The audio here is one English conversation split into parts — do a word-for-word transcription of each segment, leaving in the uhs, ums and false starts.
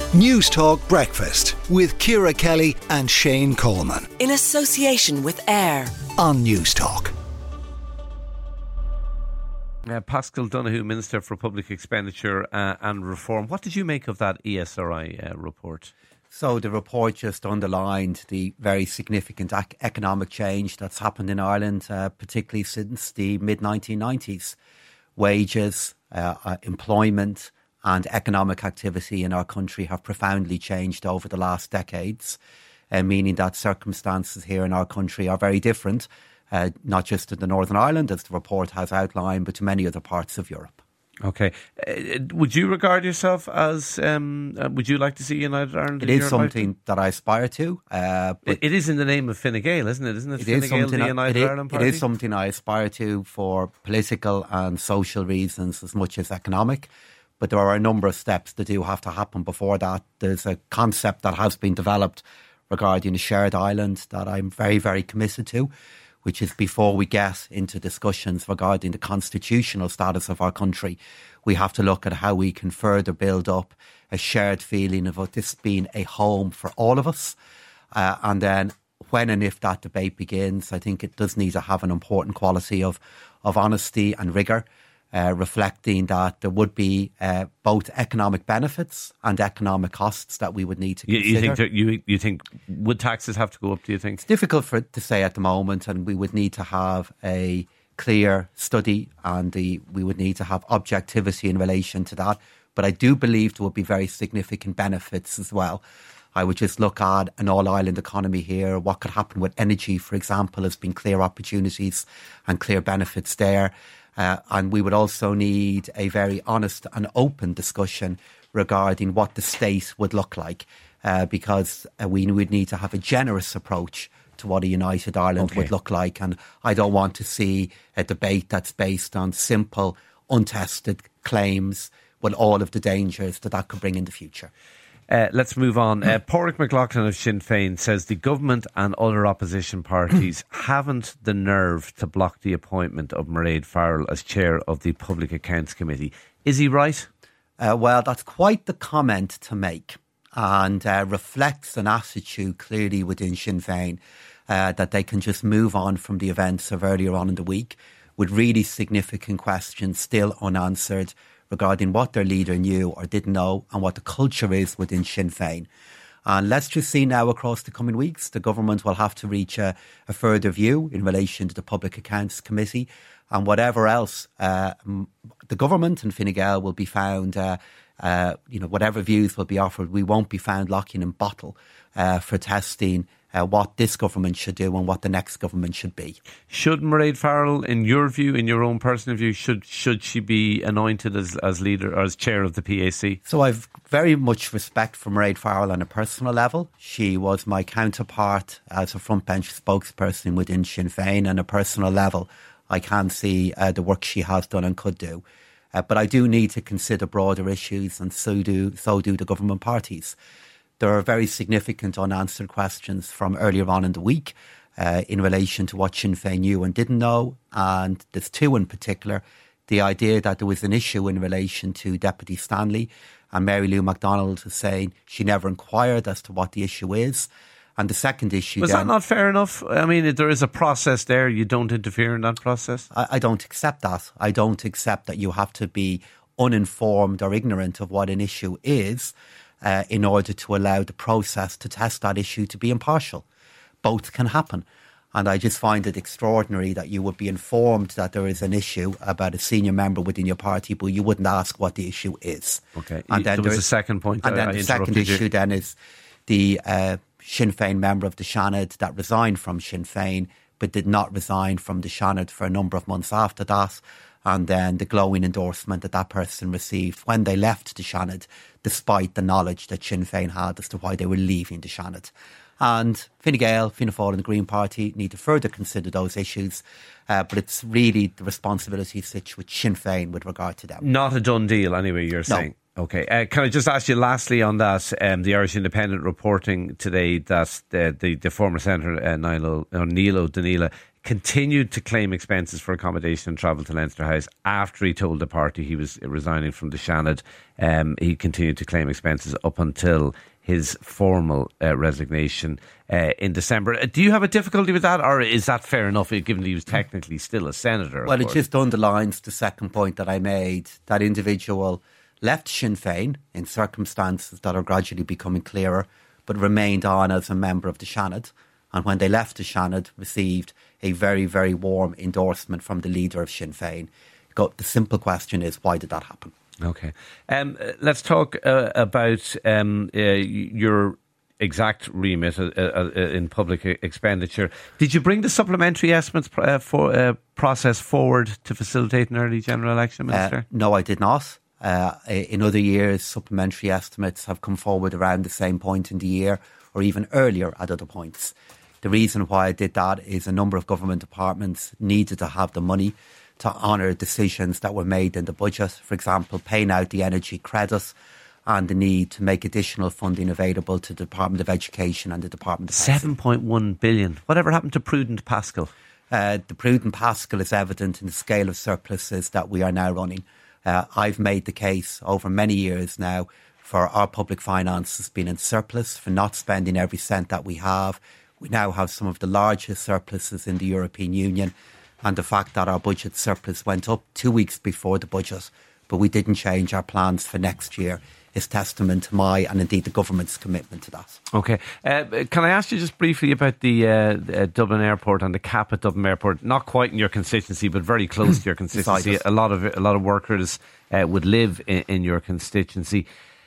News Talk Breakfast with Ciara Kelly and Shane Coleman. In association with AIR on News Talk. Uh, Paschal Donohoe, Minister for Public Expenditure uh, and Reform. What did you make of that E S R I uh, report? So the report just underlined the very significant ac- economic change that's happened in Ireland, uh, particularly since the mid nineteen nineties. Wages, uh, uh, employment and economic activity in our country have profoundly changed over the last decades, uh, meaning that circumstances here in our country are very different, uh, not just in the Northern Ireland, as the report has outlined, but to many other parts of Europe. Okay. Uh, would you regard yourself as, um, uh, would you like to see United Ireland? It is something lifetime? that I aspire to. Uh, but it, it is in the name of Fine Gael, isn't it? Isn't it, it Fine is Gael, the I, United it is, Ireland Party? It is something I aspire to for political and social reasons as much as economic. But there are a number of steps that do have to happen before that. There's a concept that has been developed regarding a shared island that I'm very, very committed to, which is before we get into discussions regarding the constitutional status of our country, we have to look at how we can further build up a shared feeling of this being a home for all of us. Uh, and then when and if that debate begins, I think it does need to have an important quality of, of honesty and rigour. Uh, reflecting that there would be uh, both economic benefits and economic costs that we would need to consider. You, you think that you you think would taxes have to go up? Do you think it's difficult for to say at the moment, and we would need to have a clear study, and the, we would need to have objectivity in relation to that. But I do believe there would be very significant benefits as well. I would just look at an all-island economy here. What could happen with energy, for example, has been clear opportunities and clear benefits there. Uh, and we would also need a very honest and open discussion regarding what the state would look like, uh, because uh, we would need to have a generous approach to what a united Ireland okay. would look like. And I don't want to see a debate that's based on simple, untested claims with all of the dangers that that could bring in the future. Uh, let's move on. Uh, Pádraig McLaughlin of Sinn Féin says the government and other opposition parties haven't the nerve to block the appointment of Mairead Farrell as chair of the Public Accounts Committee. Is he right? Uh, well, that's quite the comment to make, and uh, reflects an attitude clearly within Sinn Féin uh, that they can just move on from the events of earlier on in the week with really significant questions still unanswered regarding what their leader knew or didn't know and what the culture is within Sinn Féin. And let's just see now across the coming weeks, the government will have to reach a, a further view in relation to the Public Accounts Committee, and whatever else, uh, the government and Fine Gael will be found, uh, uh, you know, whatever views will be offered, we won't be found locking in bottle uh, for testing Uh, what this government should do and what the next government should be. Should Mairead Farrell, in your view, in your own personal view, should should she be anointed as, as leader or as chair of the P A C? So I've very much respect for Mairead Farrell on a personal level. She was my counterpart as a frontbench spokesperson within Sinn Féin. On a personal level, I can see uh, the work she has done and could do. Uh, but I do need to consider broader issues, and so do so do the government parties. There are very significant unanswered questions from earlier on in the week uh, in relation to what Sinn Féin knew and didn't know. And there's two in particular. The idea that there was an issue in relation to Deputy Stanley, and Mary Lou McDonald is saying she never inquired as to what the issue is. And the second issue... Was then, that not fair enough? I mean, there is a process there. You don't interfere in that process? I, I don't accept that. I don't accept that you have to be uninformed or ignorant of what an issue is Uh, in order to allow the process to test that issue to be impartial. Both can happen. And I just find it extraordinary that you would be informed that there is an issue about a senior member within your party, but you wouldn't ask what the issue is. Okay. And then there was a second point. And I, then I the second issue you. then is the uh, Sinn Féin member of the Seanad that resigned from Sinn Féin, but did not resign from the Seanad for a number of months after that. And then the glowing endorsement that that person received when they left the Seanad, despite the knowledge that Sinn Féin had as to why they were leaving the Seanad. And Fine Gael, Fianna Fáil and the Green Party need to further consider those issues, uh, but it's really the responsibility sits with Sinn Féin with regard to them. Not a done deal anyway, you're no. saying? Okay. Uh, can I just ask you lastly on that, um, the Irish Independent reporting today that the, the, the former Senator uh, Neil O'Donnell continued to claim expenses for accommodation and travel to Leinster House after he told the party he was resigning from the Seanad. Um, he continued to claim expenses up until his formal uh, resignation uh, in December. Uh, do you have a difficulty with that, or is that fair enough, given that he was technically still a senator? Well, it just underlines the second point that I made. That individual left Sinn Féin in circumstances that are gradually becoming clearer, but remained on as a member of the Seanad. And when they left the Seanad, received a very, very warm endorsement from the leader of Sinn Féin. The simple question is, why did that happen? Okay. Um, let's talk uh, about um, uh, your exact remit uh, uh, in public expenditure. Did you bring the supplementary estimates uh, for uh, process forward to facilitate an early general election, Minister? Uh, no, I did not. Uh, in other years, supplementary estimates have come forward around the same point in the year, or even earlier at other points. The reason why I did that is a number of government departments needed to have the money to honour decisions that were made in the budget. For example, paying out the energy credit and the need to make additional funding available to the Department of Education and the Department of Health. seven point one billion. Whatever happened to Prudent Pascal? Uh, the Prudent Pascal is evident in the scale of surpluses that we are now running. Uh, I've made the case over many years now for our public finances being in surplus, for not spending every cent that we have. We now have some of the largest surpluses in the European Union, and the fact that our budget surplus went up two weeks before the budget, but we didn't change our plans for next year, is testament to my and indeed the government's commitment to that. Okay. Uh, can I ask you just briefly about the uh, uh, Dublin Airport and the cap at Dublin Airport? Not quite in your constituency, but very close to your constituency. A lot of a lot of workers uh, would live in, in your constituency.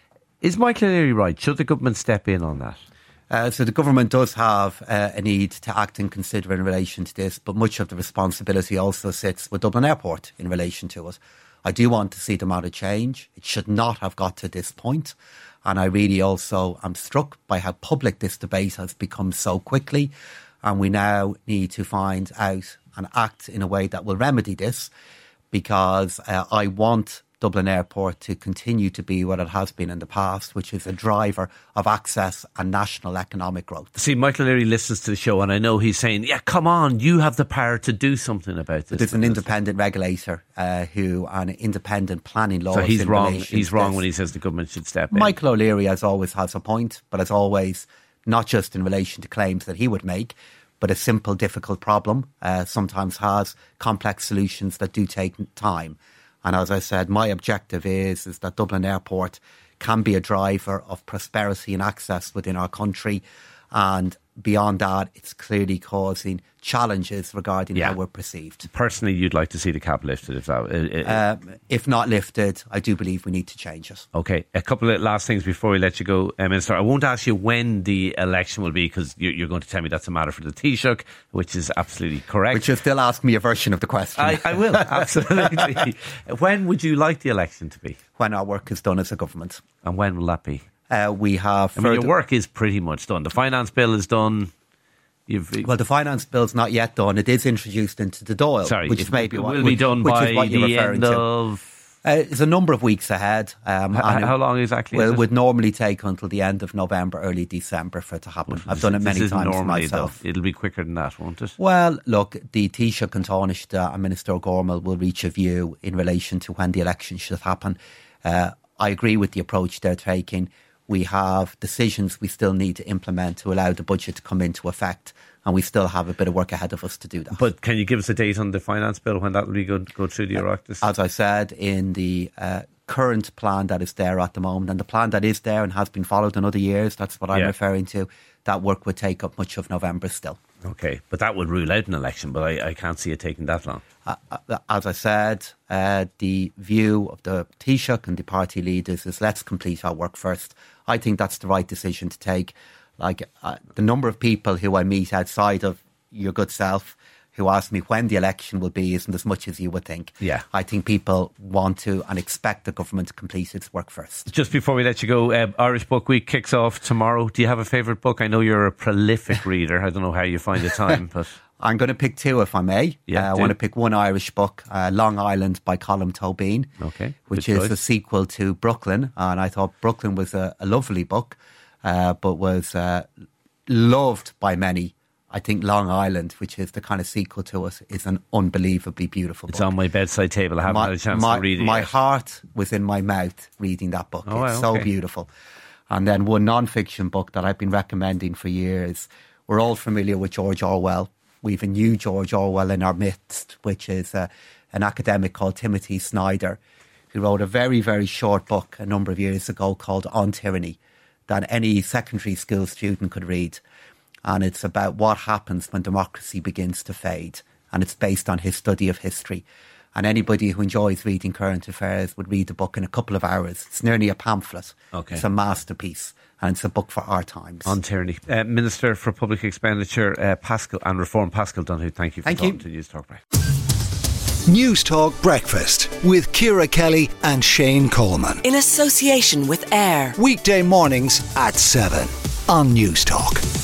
Is Michael O'Leary right? Should the government step in on that? Uh, so the government does have uh, a need to act and consider in relation to this, but much of the responsibility also sits with Dublin Airport in relation to it. I do want to see the matter change. It should not have got to this point. And I really also am struck by how public this debate has become so quickly. And we now need to find out and act in a way that will remedy this, because uh, I want Dublin Airport to continue to be what it has been in the past, which is a driver of access and national economic growth. See, Michael O'Leary listens to the show, and I know he's saying, yeah, come on, you have the power to do something about this. There's an independent regulator uh, who, and independent planning laws. So he's in wrong. relation He's to wrong this. when he says the government should step in. Michael O'Leary, as always, has a point, but as always, not just in relation to claims that he would make, but a simple, difficult problem uh, sometimes has complex solutions that do take time. And as I said, my objective is, is that Dublin Airport can be a driver of prosperity and access within our country. And beyond that, it's clearly causing challenges regarding Yeah. how we're perceived. Personally, you'd like to see the cap lifted if that. Uh, uh, Um, if not lifted, I do believe we need to change it. Okay, a couple of last things before we let you go, uh, Minister. I won't ask you when the election will be, because you're, you're going to tell me that's a matter for the Taoiseach, which is absolutely correct. But you'll still ask me a version of the question. I, I will, absolutely. When would you like the election to be? When our work is done as a government. And when will that be? Uh, we have I mean, your further- work is pretty much done. The finance bill is done. You've, Well, the finance bill's not yet done. It is introduced into the Dáil, sorry, which it may be what, will which, be done which by is what you're the referring end to. of. Uh, it's a number of weeks ahead. Um, H- and how it- long exactly Well, is it it? would normally take until the end of November, early December for it to happen. I've done it This many isn't times normally, myself. though. It'll be quicker than that, won't it? Well, look, the Taoiseach and Taoiseach and Minister O'Gormel will reach a view in relation to when the election should happen. Uh, I agree with the approach they're taking. We have decisions we still need to implement to allow the budget to come into effect, and we still have a bit of work ahead of us to do that. But can you give us a date on the finance bill when that will be go, go through the Oireachtas? As I said, in the uh, current plan that is there at the moment, and the plan that is there and has been followed in other years, that's what I'm Yeah. referring to, that work would take up much of November still. Okay, but that would rule out an election, but I, I can't see it taking that long. Uh, uh, as I said, uh, the view of the Taoiseach and the party leaders is let's complete our work first. I think that's the right decision to take. Like uh, the number of people who I meet outside of your good self who ask me when the election will be isn't as much as you would think. Yeah. I think people want to and expect the government to complete its work first. Just before we let you go, uh, Irish Book Week kicks off tomorrow. Do you have a favourite book? I know you're a prolific reader. I don't know how you find the time, but I'm going to pick two, if I may. Yeah, uh, I do. want to pick one Irish book, uh, Long Island by Colm Tóibín, Okay, which good is choice. a sequel to Brooklyn. And I thought Brooklyn was a, a lovely book, uh, but was uh, loved by many I think Long Island, which is the kind of sequel to it, is an unbelievably beautiful It's book. on my bedside table. I haven't my, had a chance my, to read it My yet. heart was in my mouth reading that book. Oh, it's wow, so okay. beautiful. And then one non-fiction book that I've been recommending for years. We're all familiar with George Orwell. We've a new George Orwell in our midst, which is uh, an academic called Timothy Snyder, who wrote a very, very short book a number of years ago called On Tyranny, that any secondary school student could read. And it's about what happens when democracy begins to fade. And it's based on his study of history. And anybody who enjoys reading current affairs would read the book in a couple of hours. It's nearly a pamphlet. Okay. It's a masterpiece. And it's a book for our times. On tyranny. Uh, Minister for Public Expenditure, uh, Pascal and Reform, Pascal Donoghue, thank you for Thank talking you. to News Talk Break. News Talk Breakfast with Ciara Kelly and Shane Coleman. In association with AIR. Weekday mornings at seven on News Talk.